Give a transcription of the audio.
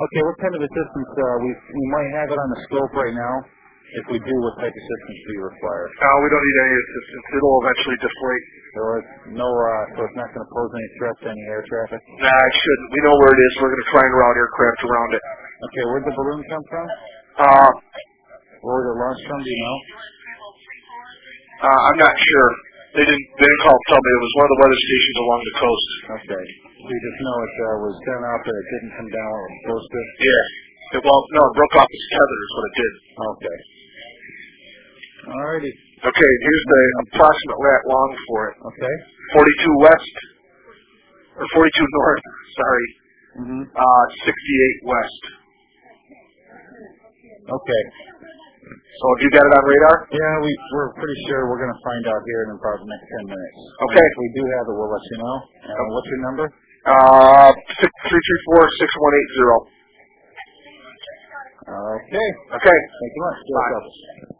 Okay, what kind of assistance? We might have it on the scope right now. If we do, what type of assistance do you require? We don't need any assistance. It'll eventually deflate. So it's not going to pose any threat to any air traffic? Nah, it shouldn't. We know where it is. We're going to try and route aircraft around it. Okay, where'd the balloon come from? Where did it launch from? Do you know? I'm not sure. They didn't call and tell me. It was one of the weather stations along the coast. Okay. So you just know it was sent out, but it didn't come down where it was supposed to? Yeah. It broke off its tether is what it did. Okay. Alrighty. Okay, here's the approximate lat long for it. Okay. 42 west, or 42 north, sorry. 68 west. Okay. So have you got it on radar? Yeah, we're pretty sure we're going to find out here in about the next 10 minutes. Okay. If we do have it, we'll let you know. What's your number? 334-6180. Okay. Okay. Thank you much. Bye.